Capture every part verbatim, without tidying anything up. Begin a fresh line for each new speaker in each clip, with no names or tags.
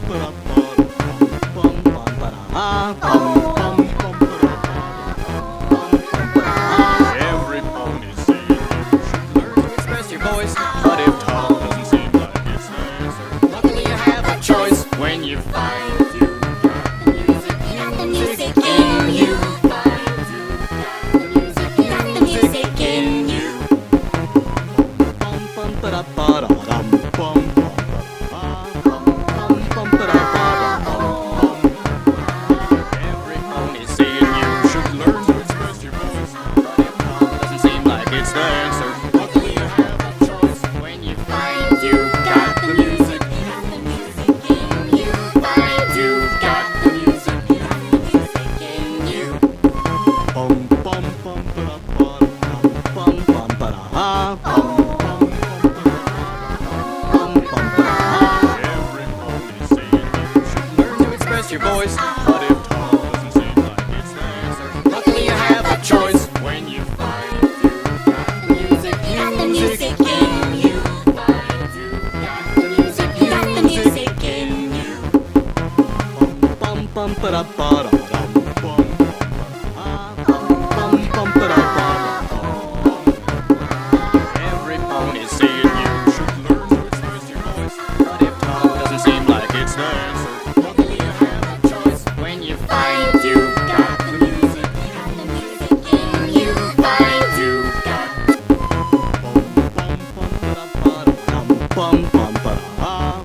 Every pony singing should learn to express your voice. But if tall doesn't seem like it's the answer, luckily you have a choice when you find you got the music, got the music in you. Find you got the music, got the music in you. Bum bum ba ba da dum bum bum bum bum bum ba da ba dum bum. Every pony singing you should learn to express your voice. But if tall doesn't seem like it's the answer, luckily you have a choice when you find you got the music, got the music in you. Find you got the music, got the music in you. Bum bum bum ba da ba dum bum bum ba da bum bum bum bum ba da. Every pony singing you should learn to express your voice. But if tall doesn't seem like it's the answer, luckily you have a choice when you find you got the music, got the music in you. Find you got the music, got the music in you. Bum bum bum ba da ba da dum bum bum bum ba da ba dum. Every pony singing you should learn to express your voice. But if tall doesn't seem like it's the answer, luckily you have a choice when you find you got the music, got the music in you. Find you got bum bum bum ba da ba da dum bum bum ba da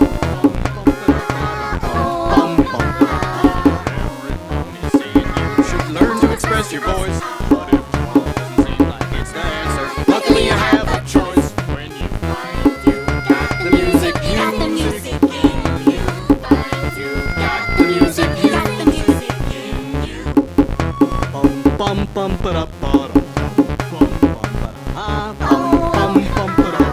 bum bum bum ba da. Every pony singing you should learn to express your voice. But if tall doesn't seem like it's the answer, luckily you have a choice when you find you got the music, got the music in you. Find you got the music, got the music in you. Bum bum bum ba da ba da bum bum ba da bum bum bum ba da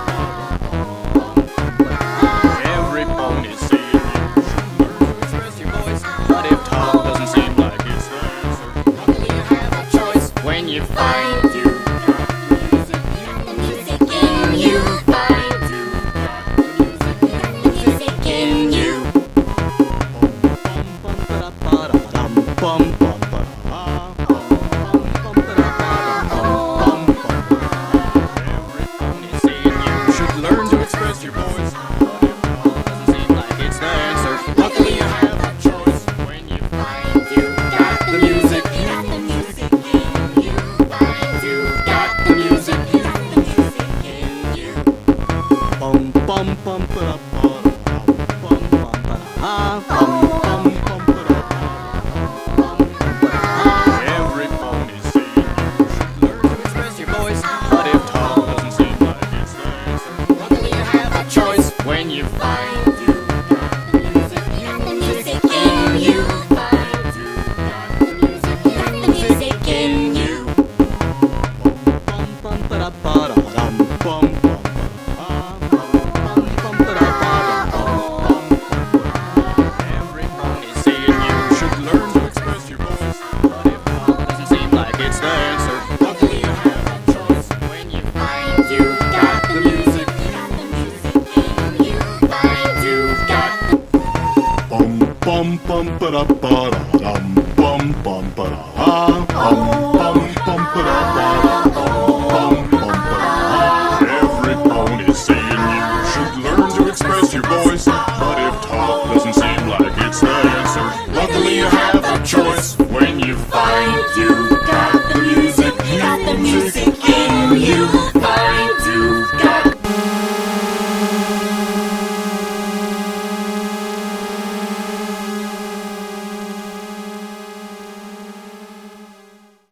bum. Every pony singing you should learn to express your voice. But if tall doesn't seem like it's the answer, luckily you have a choice when you find you got the music, got the music in you. Find you got the music, got the music in you. Bum bum ba da ba da dum bum bum ba da bum bum ba da bum bum bum. Every pony singing you should learn to express your voice. But if tall doesn't seem like it's the answer, luckily you have a choice when you find you got the music, got the music in you. Find you got the music, got the music in you. Bum bum bum ba da ba da bum bum ba da bum bum bum ba da bum bum ba da. Every pony singing you should learn to express your voice. But if tall doesn't seem like it's the answer, luckily you have a choice when you find you got the music, got the music in you. Find you got the music, got the music in you. Bum bum ba da ba da dum bum bum bum bum ba da ba dum bum. Every pony singing you should learn to express your voice. But if tall doesn't seem like it's the answer, luckily you have a choice when you find you got the music, got the music in you. Find you got the bum bum bum ba da ba da dum bum bum ba da bum bum bum ba da ba da bum bum ba da. Every pony singing you should learn to express your voice. But if tall doesn't seem like it's the answer, luckily you have a choice